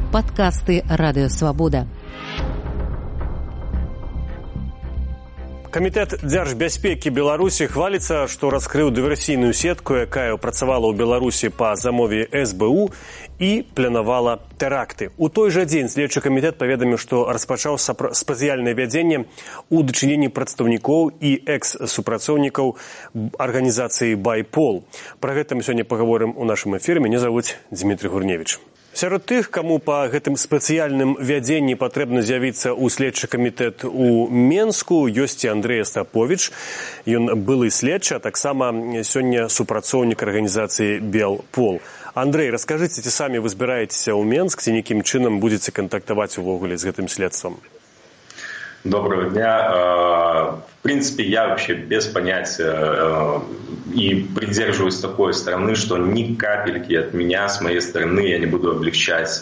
Падкасты Радыёвабода. Камітэт дзяржбяспекі Беларусі хваліцца, што раскрыў дыверсійную сетку, якая працавала ў Беларусі па замове СБУ і планавала тэракты. У той жа дзень следчы камітэт паведаміў, што распачаў спецыяльнае вядзенне ў дачыненні прадстаўнікоў і экс-супрацоўнікаў арганізацыі «Байпол». Пра гэта мы сёння паговорым у нашым эфіры. Мяне завуць Дмітрий Гурневіч. Сярод тых, каму па гэтым спецыяльным вядзенні патрэбна з'явіцца ў следчы камітэт у Менску, ёсць і Андрэй Астаповіч. Ён былы следчы, а таксама сёння супрацоўнік арганізацыі «Белпол». Андрэй, раскажыце, ці самі вы збіраецеся ў Менск, ці нейкім чынам будзеце кантактаваць увогуле з гэтым следствам? Доброго дня. В принципе, я вообще без понятия и придерживаюсь такой стороны, что ни капельки от меня, с моей стороны, я не буду облегчать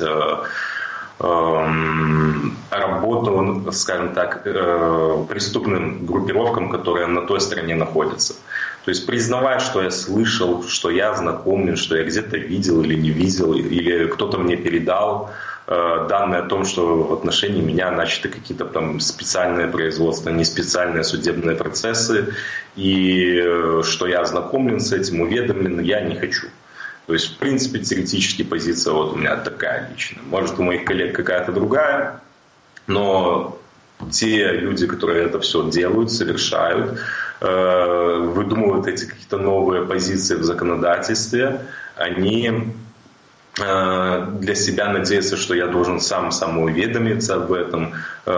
работу, скажем так, преступным группировкам, которые на той стороне находятся. То есть признавать, что я слышал, что я знакомлен, что я где-то видел или не видел, или кто-то мне передал данные о том, что в отношении меня начаты какие-то там специальные производства, не специальные судебные процессы, и что я ознакомлен с этим, уведомлен, я не хочу. То есть, в принципе, теоретически позиция вот у меня такая личная. Может, у моих коллег какая-то другая, но те люди, которые это все делают, совершают, выдумывают эти какие-то новые позиции в законодательстве, они для себя надеются, что я должен сам самоуведомиться об этом,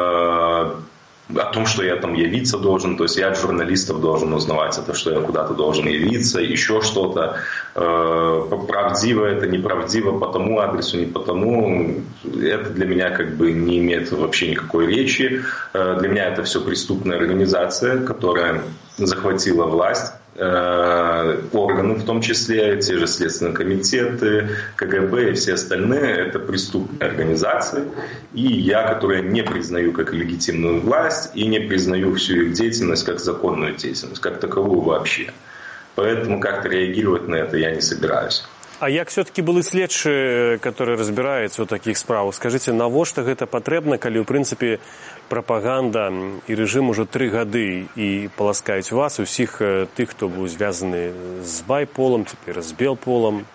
о том, что я там явиться должен, то есть я от журналистов должен узнавать это, что я куда-то должен явиться, еще что-то. Правдиво это, неправдиво, по тому адресу, не по тому. Это для меня как бы не имеет вообще никакой речи. Для меня это все преступная организация, которая захватила власть. Органы, в том числе, те же следственные комитеты, КГБ и все остальные, это преступные организации. И я, которые не признаю как легитимную власть и не признаю всю их деятельность как законную деятельность, как таковую вообще. Поэтому как-то реагировать на это я не собираюсь. А як все-таки былы следчы, которые разбіраюцца ў такіх справах? Скажыце, навошта гэта патрэбна, калі, ў прынцыпе, прапаганда і рэжым ужо 3 гады і паласкаюць вас, усіх тых, хто быў звязаны з Байполом, цяпер з Белполом?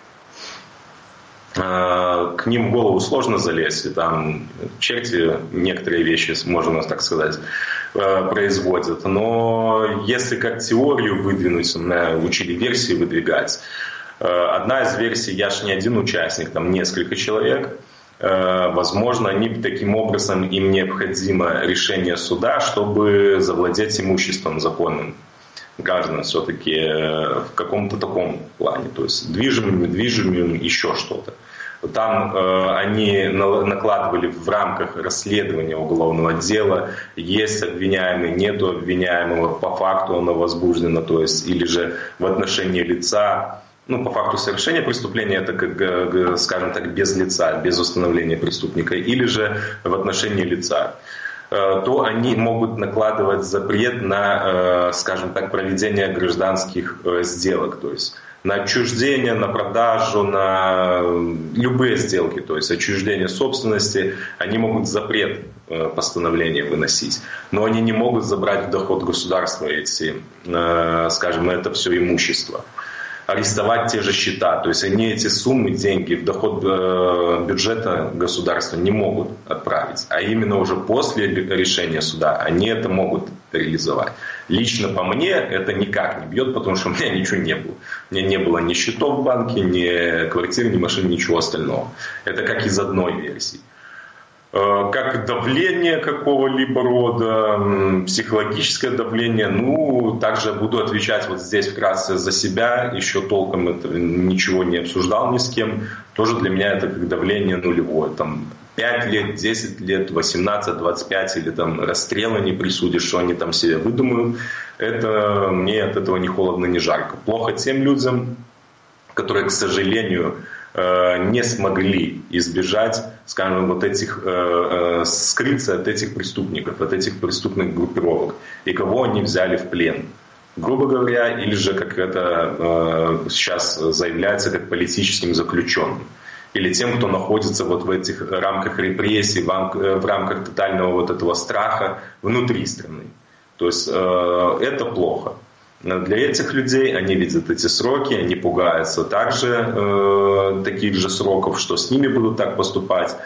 К ним в голову сложно залезть, и там черти некоторые вещи, можно так сказать, производят. Но если как теорию выдвинуть, меня учили версии выдвигать. Одна из версий, я же не один участник, там несколько человек. Возможно, они таким образом, им необходимо решение суда, чтобы завладеть имуществом законным граждан все-таки в каком-то таком плане. То есть движимым, недвижимым, еще что-то. Там они накладывали в рамках расследования уголовного дела, есть обвиняемый, нету обвиняемого, по факту оно возбуждено, то есть или же в отношении лица. По факту совершения преступления это, как, скажем так, без лица, без установления преступника, или же в отношении лица, то они могут накладывать запрет на, скажем так, проведение гражданских сделок, то есть на отчуждение, на продажу, на любые сделки, то есть отчуждение собственности, они могут запрет постановления выносить, но они не могут забрать в доход государства эти, скажем, это все имущество. Арестовать те же счета. То есть они эти суммы, деньги в доход бюджета государства не могут отправить. А именно уже после решения суда они это могут реализовать. Лично по мне это никак не бьет, потому что у меня ничего не было. У меня не было ни счетов в банке, ни квартиры, ни машин, ничего остального. Это как из одной версии. Как давление какого-либо рода, психологическое давление. Также буду отвечать вот здесь вкратце за себя. Еще толком это ничего не обсуждал ни с кем. Тоже для меня это как давление нулевое. 5 лет, 10 лет, 18, 25 или расстрела не присудишь, что они там себе выдумают. Это мне от этого ни холодно, ни жарко. Плохо тем людям, которые, к сожалению, не смогли избежать, скажем, вот этих, скрыться от этих преступников, от этих преступных группировок, и кого они взяли в плен. Грубо говоря, или же, как это сейчас заявляется, как политическим заключенным. или тем, кто находится вот в этих рамках репрессий, в рамках тотального вот этого страха внутри страны. То есть это плохо. Для этих людей они видят эти сроки, они пугаются также таких же сроков, что с ними будут так поступать.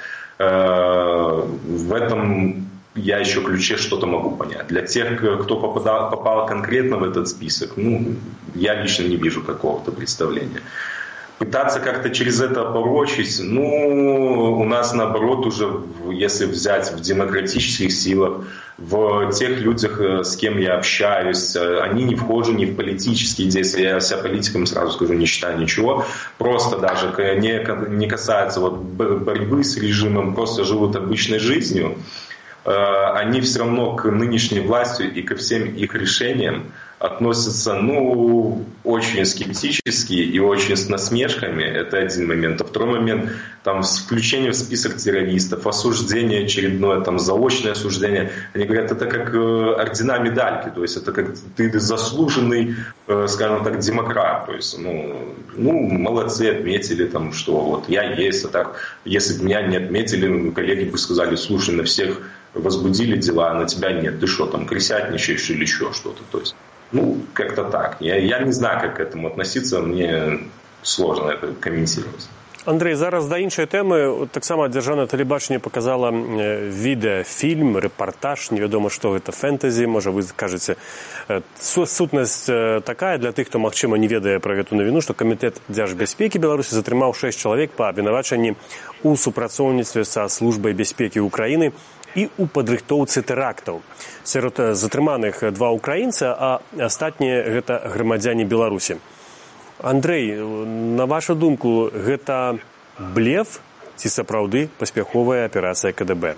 В этом я еще ключе что-то могу понять. Для тех, кто попал конкретно в этот список, я лично не вижу какого-то представления. Пытаться как-то через это порочить, у нас наоборот уже, если взять в демократических силах, в тех людях, с кем я общаюсь, они не вхожи ни в политические действия. Я себя политиком, сразу скажу, не считаю ничего. Просто даже не касается вот борьбы с режимом, просто живут обычной жизнью. Они все равно к нынешней власти и ко всем их решениям относятся, очень скептически и очень с насмешками. Это один момент. А второй момент, включение в список террористов, осуждение очередное, заочное осуждение. Они говорят, это как ордена, медальки. То есть это как ты заслуженный, скажем так, демократ. То есть, молодцы, отметили, что вот я есть. А так, если бы меня не отметили, коллеги бы сказали, слушай, на всех возбудили дела, а на тебя нет. Ты что, крысятничаешь или еще что-то. То есть, как-то так. Я не знаю, как к этому относиться, мне сложно это комментировать. Андрей, зараз до іншої теми. Так само Державне телебачення показало відеофільм, репортаж, невідомо, що це, фентезі, може ви кажете. Сутність така для тих, хто, можливо, не ведає про цю новину, що Комітет Держбезпеки Білорусі затримав 6 чоловік по обвинуваченню у супрацоўніцтве са Службай бяспекі Украіны і у падрыхтоўцы тэрактаў. Сярод затрыманых 2 украінца, а астатнія гэта грамадзяне Беларусі. Андрей, на вашу думку, гэта блеф ці сапраўды паспяховая аперацыя КДБ?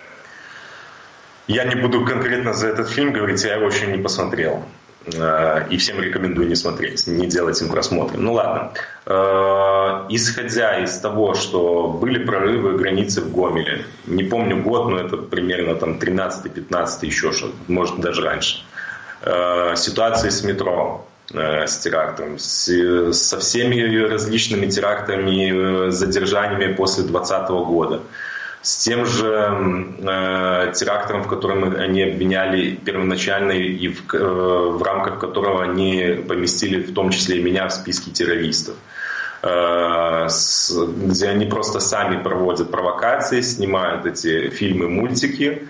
Я не буду конкретно за этот фильм говорить, я его еще не посмотрел. И всем рекомендую не смотреть, не делать им просмотры. Ладно. Исходя из того, что были прорывы границы в Гомеле, не помню год, но это примерно 13-15, еще что-то, может даже раньше. Ситуация с метро, с терактом, со всеми различными терактами, задержаниями после 2020 года. С тем же терактом, в котором они обвиняли первоначально и в рамках которого они поместили в том числе и меня в списке террористов. Где они просто сами проводят провокации, снимают эти фильмы, мультики.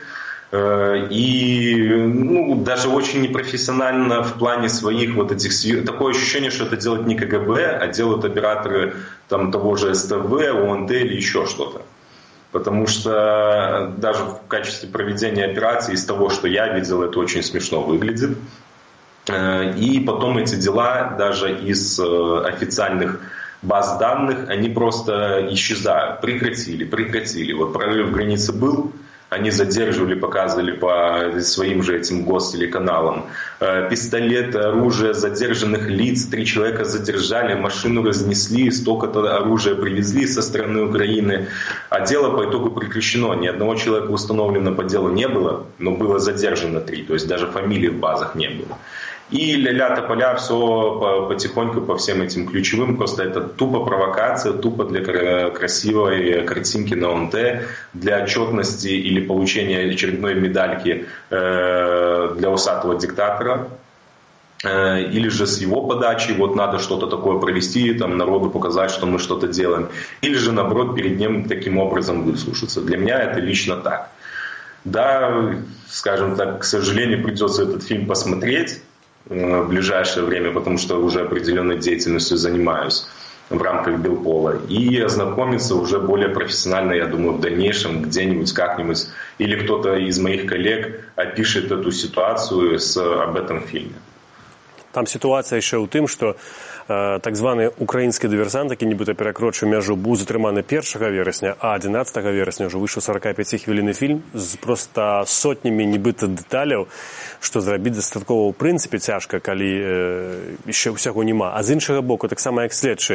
И даже очень непрофессионально в плане своих вот этих... Такое ощущение, что это делают не КГБ, а делают операторы того же СТВ, ОНТ или еще что-то. Потому что даже в качестве проведения операции, из того, что я видел, это очень смешно выглядит. И потом эти дела даже из официальных баз данных, они просто исчезают. Прекратили. Вот прорыв границы был, они задерживали, показывали по своим же этим гостелеканалам. Пистолеты, оружие задержанных лиц, 3 человека задержали, машину разнесли, столько-то оружия привезли со стороны Украины. А дело по итогу прекращено. Ни одного человека установлено по делу не было, но было задержано 3, то есть даже фамилий в базах не было. И ля-ля-тополя, все потихоньку по всем этим ключевым. Просто это тупо провокация, тупо для красивой картинки на ОНТ, для отчетности или получения очередной медальки для усатого диктатора. Или же с его подачи, вот надо что-то такое провести, народу показать, что мы что-то делаем. Или же, наоборот, перед ним таким образом выслушаться. Для меня это лично так. Да, скажем так, к сожалению, придется этот фильм посмотреть в ближайшее время, потому что уже определенной деятельностью занимаюсь в рамках Белпола, и ознакомиться уже более профессионально, я думаю, в дальнейшем где-нибудь, как-нибудь, или кто-то из моих коллег опишет эту ситуацию об этом фильме. Там ситуація ще у тим, що так званий український диверсант, який нібито перекрочив межу, був затриманий 1 вересня, а 11 вересня вже вийшов 45-хвилинний фільм з просто сотнями нібито деталей, що зробити достатково в принципі тяжко, коли ще всього нема. А з іншого боку, так само як слідчі,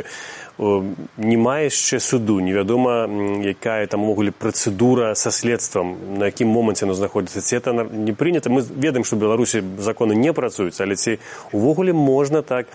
немає ще суду, невідомо, яка там могла процедура со слідством, на якому моменті воно знаходиться. Це не прийнято. Ми ведаємо, що в Білорусі закони не працюють, але ці увогуле можна так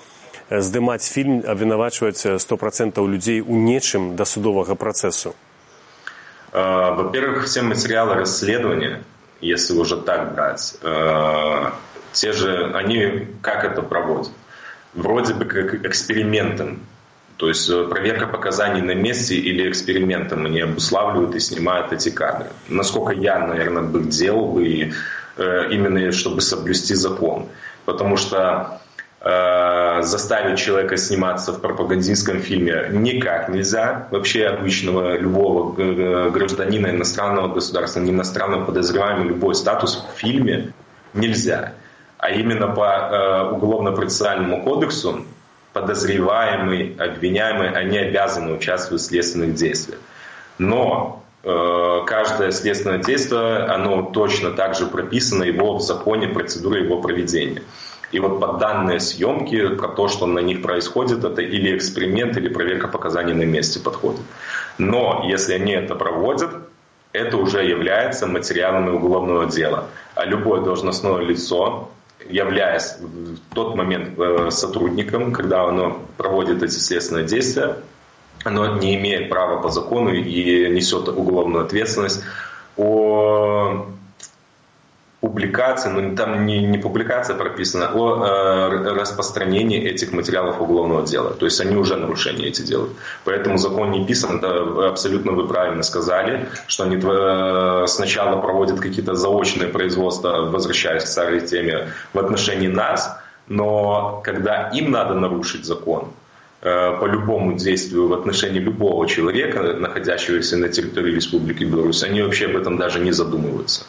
здымаць фільм, абвінавачваць 100% людей у нечым да судовага працэсу? Во-первых, все материалы расследования, если уже так брать, те же, они как это проводят? Вроде бы как экспериментом. То есть проверка показаний на месте или экспериментом они обуславливают и снимают эти кадры. Насколько я, наверное, бы делал бы именно, чтобы соблюсти закон. Потому что заставить человека сниматься в пропагандистском фильме никак нельзя. Вообще обычного любого гражданина иностранного государства, не иностранного подозреваемого, любой статус в фильме нельзя. А именно по Уголовно-процессуальному кодексу подозреваемый, обвиняемый, они обязаны участвовать в следственных действиях. Но каждое следственное действие, оно точно так же прописано его в законе, процедура его проведения. И вот под данные съемки, про то, что на них происходит, это или эксперимент, или проверка показаний на месте подходит. Но если они это проводят, это уже является материалами уголовного дела. А любое должностное лицо, являясь в тот момент сотрудником, когда оно проводит эти следственные действия, оно не имеет права по закону и несет уголовную ответственность о публикации, но там не публикация прописана, о распространении этих материалов уголовного дела. То есть они уже нарушения эти делают. Поэтому закон не писан, да, абсолютно вы правильно сказали, что они сначала проводят какие-то заочные производства, возвращаясь к старой теме, в отношении нас, но когда им надо нарушить закон, по любому действию в отношении любого человека, находящегося на территории Республики Беларусь, они вообще об этом даже не задумываются.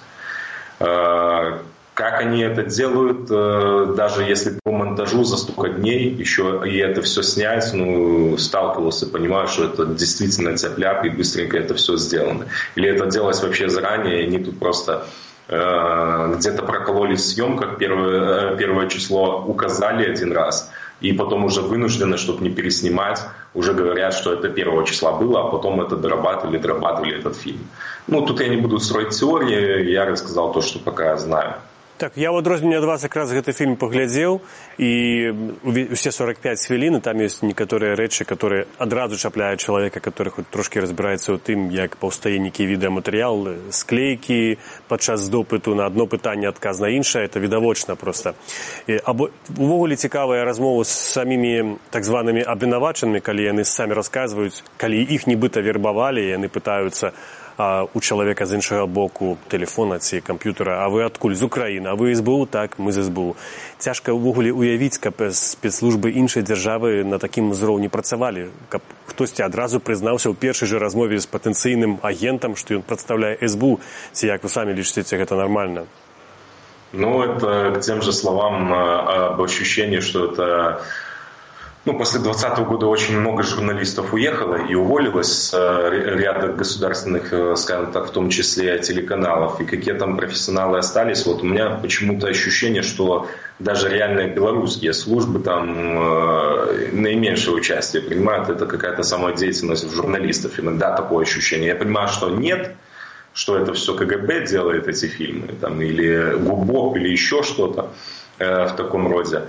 Как они это делают, даже если по монтажу за столько дней еще и это все снять, сталкивался, понимаю, что это действительно тяп-ляп и быстренько это все сделано. Или это делалось вообще заранее, и они тут просто где-то прокололись в съемках, первое число указали один раз, и потом уже вынуждены, чтобы не переснимать, уже говорят, что это 1 числа было, а потом это дорабатывали этот фильм. Тут я не буду строить теории, я рассказал то, что пока знаю. Так, я в адрозненне ад вас якраз гэты фільм паглядзеў, і усе 45 хвілін, там ёсць некаторыя рэчы, которые адразу чапляюць чалавека, который хоць трошкі разбіраецца ў тым, як паўстае нейкі відэаматэрыял, склейкі падчас допыту на одно пытанне, адказ на іншае, это відавочна проста. Або увогуле цікавая размова з самімі так званымі абвінавачанымі, калі яны самі расказваюць, калі іх нібыта вербавалі, яны пытаюцца у чалавека з іншага боку тэлефона ці камп'ютара, а вы адкуль? З Украіны, а вы СБУ? Так, мы з СБУ. Цяжка ўвогуле уявіць, каб спецслужбы іншай дзяржавы на такім узроўні працавалі, каб хтосьці адразу прызнаўся ў першай жа размове з патэнцыйным агентам, што ён прадстаўляе СБУ, ці як вы самі лічыце, гэта нормально? Это к тем же словам об ощущении, что это... После 2020 года очень много журналистов уехало и уволилось с ряда государственных, скажем так, в том числе телеканалов. И какие там профессионалы остались. У меня почему-то ощущение, что даже реальные белорусские службы там наименьшее участие принимают. Это какая-то самодеятельность журналистов. Иногда такое ощущение. Я понимаю, что нет, что это все КГБ делает, эти фильмы, там, или ГУБОП, или еще что-то в таком роде.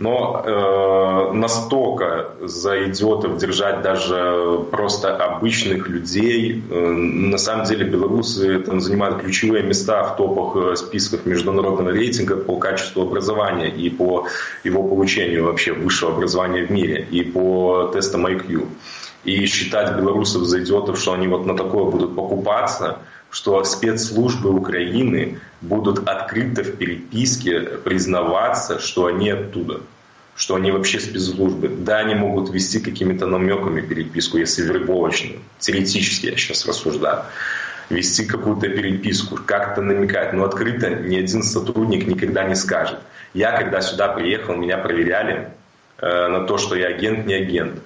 Но настолько за идиотов держать даже просто обычных людей. На самом деле белорусы там занимают ключевые места в топах списках международного рейтинга по качеству образования и по его получению вообще высшего образования в мире, и по тестам IQ. И считать белорусов за идиотов, что они на такое будут покупаться, что спецслужбы Украины будут открыто в переписке признаваться, что они оттуда, что они вообще спецслужбы. Да, они могут вести какими-то намеками переписку, если вербовочную. Теоретически я сейчас рассуждаю. Вести какую-то переписку, как-то намекать. Но открыто ни один сотрудник никогда не скажет. Я, когда сюда приехал, меня проверяли на то, что я агент, не агент.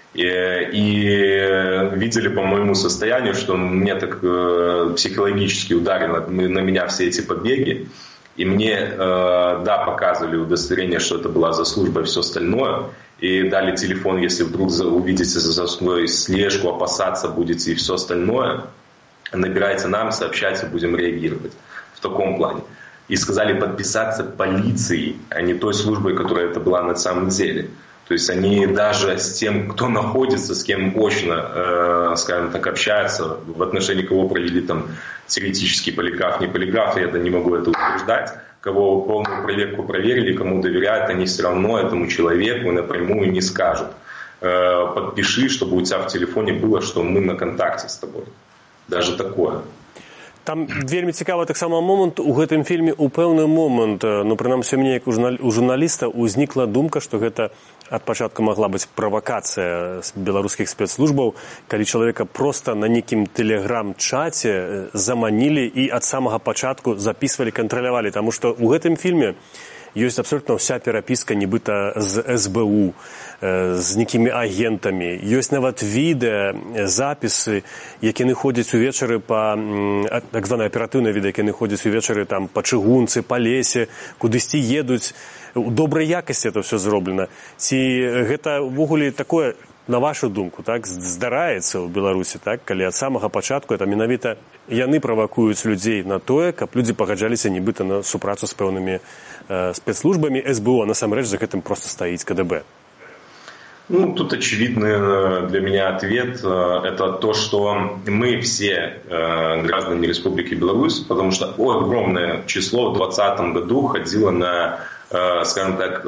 И видели по моему состоянию, что мне так психологически ударило на меня все эти побеги. И мне, да, показывали удостоверение, что это была за служба и все остальное. И дали телефон, если вдруг увидите за свою слежку, опасаться будете и все остальное. Набирайте нам, сообщайте, будем реагировать. В таком плане. И сказали подписаться полицией, а не той службой, которая это была на самом деле. То есть они даже с тем, кто находится, с кем очно, скажем так, общаются, в отношении кого провели там теоретический полиграф, не полиграф, я не могу это утверждать, кого полную проверку проверили, кому доверяют, они все равно этому человеку напрямую не скажут. Подпиши, чтобы у тебя в телефоне было, что мы на контакте с тобой. Даже такое. Там вельмі цікавы таксама момант у гэтым фільме. У пэўны момант, ну прынамсі мне як у журналіста узнікла думка, што гэта ад пачатку магла быць правакацыя з беларускіх спецслужбаў, калі чалавека проста на нейкім тэлеграм-чаце заманілі і ад самага пачатку запісвалі, кантралявалі, таму што ў гэтым фільме ёсць абсолютна ўся перапіска нібыта з СБУ, з нейкімі агентамі. Ёсць нават відэа, запісы, які яны ходзяць увечары па, так званае аператыўнае відэа, які яны ходзяць увечары там па чыгунцы, па лесе, кудысьці едуць. У добрай якасці это ўсё зроблена. Ці гэта ўвогуле такое, на вашу думку, так, здараецца ў Беларусі, так, калі ад самага пачатку это менавіта яны правакуюць людзей на тое, каб людзі пагаджаліся нібыта на супрацу з пэўнымі спецслужбами СБУ, а насамрэч за гэтым просто стоит КДБ? Ну, тут очевидный для меня ответ. Это то, что мы все граждане Республики Беларусь, потому что огромное число в 2020 году ходило на, скажем так,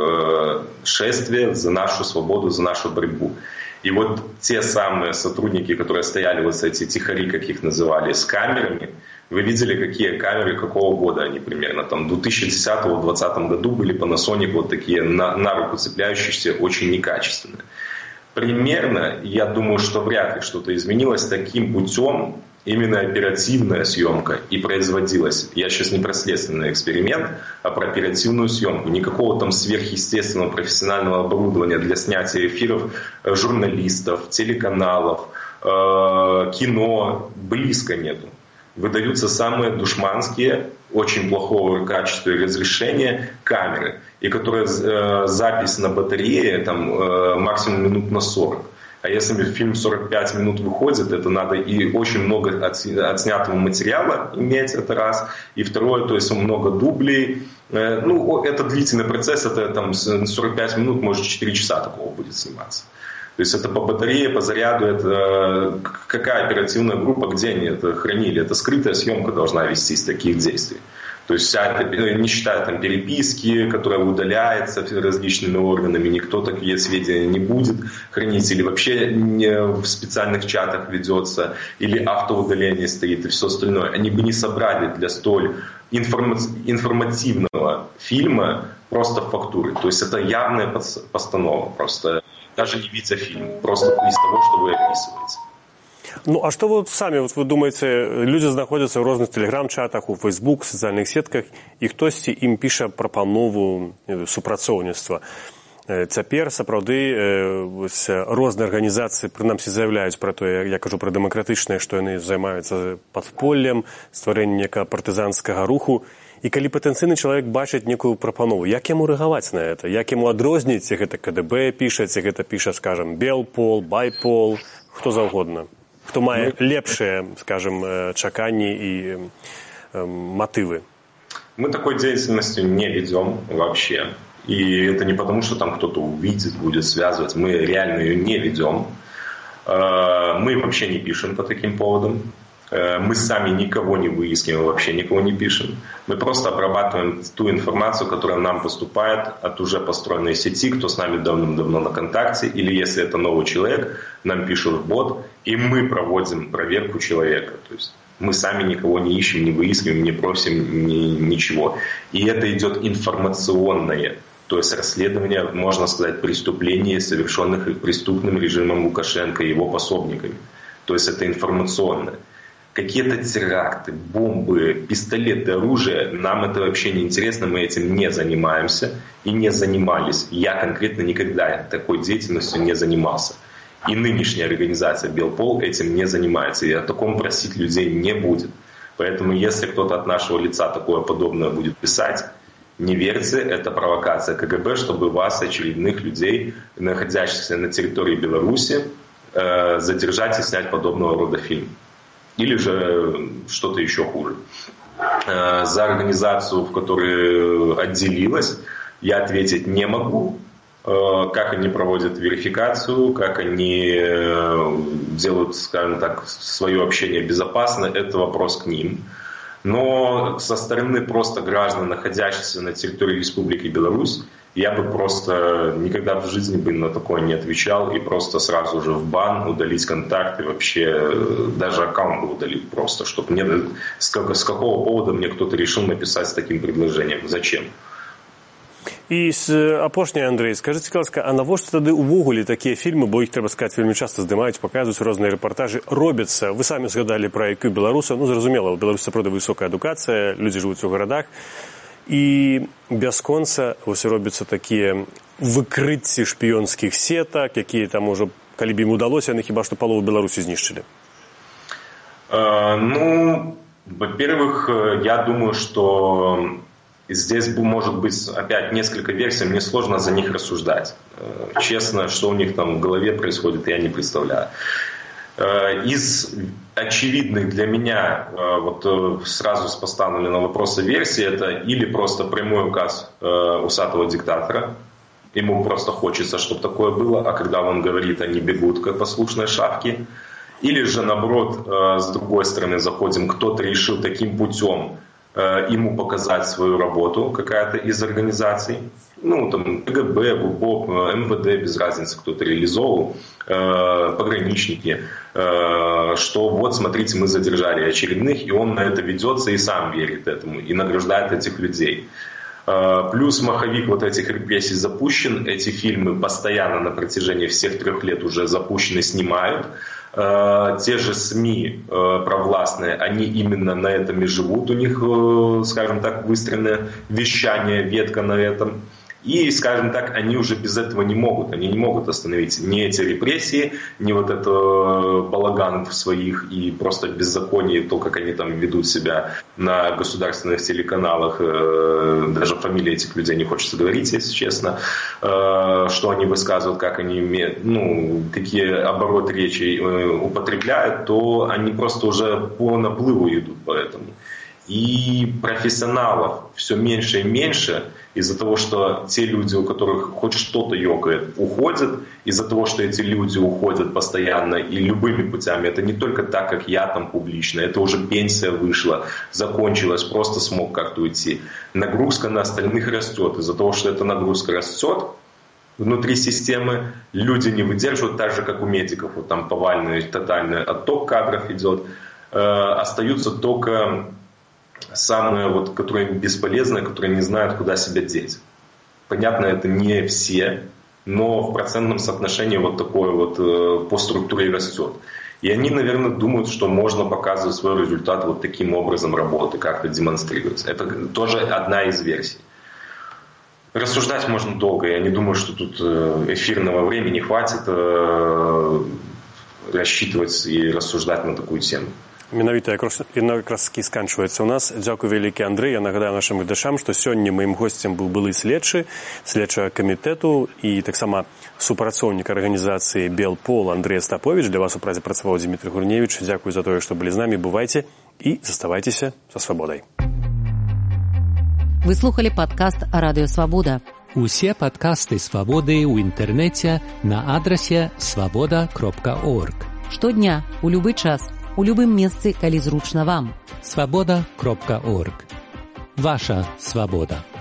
шествие за нашу свободу, за нашу борьбу. И вот те самые сотрудники, которые стояли, вот эти тихари, как их называли, с камерами, вы видели, какие камеры, какого года они примерно. Там в 2010-2020 году были Panasonic вот такие на руку цепляющиеся, очень некачественные. Примерно, я думаю, что вряд ли что-то изменилось таким путем. Именно оперативная съемка и производилась. Я сейчас не про следственный эксперимент, а про оперативную съемку. Никакого там сверхъестественного профессионального оборудования для снятия эфиров журналистов, телеканалов, кино близко нету. Выдаются самые душманские, очень плохого качества и разрешения камеры, и которые запись на батарее там, максимум минут на 40. А если фильм 45 минут выходит, это надо и очень много отснятого материала иметь, это раз. И второе, то есть много дублей. Ну, это длительный процесс, это там 45 минут, может 4 часа такого будет сниматься. То есть это по батарее, по заряду, это какая оперативная группа, где они это хранили. Это скрытая съемка должна вестись таких действий. То есть вся это, не считая там переписки, которая удаляется различными органами, никто такие сведения не будет хранить, или вообще не в специальных чатах ведется, или автоудаление стоит и все остальное. Они бы не собрали для столь информативного фильма просто фактуры. То есть это явная постанова, просто даже не видя фильм, просто из того, что вы описываете. Ну, а што вы самі, вы думаеце, людзі знаходзяцца ў розных тэлеграм-чатах, у Facebook, сацыяльных сетках, і хтосьці ім піша прапанову супрацоўніцтва. Цяпер, сапраўды, розныя арганізацыі, прынамсі, заяўляюць пра тое, я кажу пра дэмакратычнае, што яны займаюцца падполлем, стварэннем некага партызанскага руху. І калі патэнцыйны чалавек бачыць некую прапанову, як яму рэагаваць на гэта? Як яму адрозніць, ці гэта КДБ піша, ці гэта піша, скажам, Белпол, Байпол, хто заўгодна? Хто мае лепшие, скажем, чаканні и мотивы? Мы такой деятельности не ведем вообще. И это не потому, что там кто-то увидит, будет связывать. Мы реально ее не ведем. Мы вообще не пишем по таким поводам. Мы сами никого не выискиваем, вообще никого не пишем. Мы просто обрабатываем ту информацию, которая нам поступает от уже построенной сети, кто с нами давным-давно на контакте, или если это новый человек, нам пишут в бот, и мы проводим проверку человека. То есть мы сами никого не ищем, не выискиваем, не просим ничего. И это идет информационное, то есть расследование, можно сказать, преступлений, совершенных преступным режимом Лукашенко и его пособниками. То есть это информационное. Какие-то теракты, бомбы, пистолеты, оружие, нам это вообще не интересно, мы этим не занимаемся и не занимались. Я конкретно никогда такой деятельностью не занимался. И нынешняя организация Белпол этим не занимается, и о таком просить людей не будет. Поэтому если кто-то от нашего лица такое подобное будет писать, не верьте, это провокация КГБ, чтобы вас, очередных людей, находящихся на территории Беларуси, задержать и снять подобного рода фильм. Или же что-то еще хуже. За организацию, в которой отделилась, я ответить не могу. Как они проводят верификацию, как они делают, скажем так, свое общение безопасно, это вопрос к ним. Но со стороны просто граждан, находящихся на территории Республики Беларусь, я бы просто никогда в жизни бы на такое не отвечал и просто сразу же в бан, удалить контакты, вообще даже аккаунт бы удалить просто, чтобы мне с какого повода мне кто-то решил написать с таким предложением. Зачем? І апошняе, Андрэй, скажыце, ласка, а навошта тады ўвогуле такія фільмы, бо іх, трэба сказаць, вельмі часта здымаюць, паказваюць розныя рэпартажы, робяцца? Вы самі згадалі пра IQ беларуса, зразумела, у Беларусі сапраўды высокая адукацыя, людзі жывуць у гарадах, і бясконца вось робяцца такія выкрыцці шпіёнскіх сетак, якія там ужо, калі б ім удалося, яны хіба што палову Беларусі знішчылі. Во-первых, я думаю, что здесь может быть опять несколько версий, мне сложно за них рассуждать. Честно, что у них там в голове происходит, я не представляю. Из очевидных для меня вот сразу с поставленного вопроса версии, это или просто прямой указ усатого диктатора, ему просто хочется, чтобы такое было, а когда он говорит, они бегут как послушные шавки, или же наоборот, с другой стороны заходим, кто-то решил таким путем ему показать свою работу, какая-то из организаций, там КГБ, ГУБОП, МВД, без разницы, кто-то реализовал, пограничники, что вот, смотрите, мы задержали очередных, и он на это ведется и сам верит этому, и награждает этих людей. Плюс маховик вот этих репрессий запущен, эти фильмы постоянно на протяжении всех 3 лет уже запущены, снимают. Те же СМИ провластные, они именно на этом и живут, у них, скажем так, выстроенное вещание, ветка на этом. И, скажем так, они уже без этого не могут остановить ни эти репрессии, ни вот это балаган в своих и просто беззаконие, то, как они там ведут себя на государственных телеканалах, даже фамилии этих людей не хочется говорить, если честно, что они высказывают, как они имеют, какие обороты речи употребляют, то они просто уже по наплыву идут по этому. И профессионалов все меньше и меньше из-за того, что те люди, у которых хоть что-то ёкает, уходят, из-за того, что эти люди уходят постоянно и любыми путями. Это не только так, как я там публично, это уже пенсия вышла, закончилась, просто смог как-то уйти. Нагрузка на остальных растет. Из-за того, что эта нагрузка растет внутри системы, люди не выдерживают, так же, как у медиков. Вот там повальный, тотальный отток кадров идет. Остаются только самые, которые бесполезные, которые не знают, куда себя деть. Понятно, это не все, но в процентном соотношении вот такое по структуре растет. И они, наверное, думают, что можно показывать свой результат вот таким образом работы, как-то демонстрировать. Это тоже одна из версий. Рассуждать можно долго. Я не думаю, что тут эфирного времени хватит рассчитывать и рассуждать на такую тему. Менавіта якраз сканчваецца ў нас. Дзякуй вялікі, Андрэй. Я нагадаю нашым гледачам, што сёння маім госцем быў былы следчага камітэту і таксама супрацоўнік арганізацыі Белпол Андрэй Астаповіч. Для вас у празе працаваў Дмітрий Гурневіч. Дзякуй за тое, што былі з намі. Бывайце і заставайцеся са свабодай. Вы слухали падкаст Радыё Свабода. Усе падкасты Свабоды ў інтэрнэце на адрасе свабода.орг. Штодня, у любы час, у любым месцы, калі зручна вам. Свабода.орг. Ваша свабода.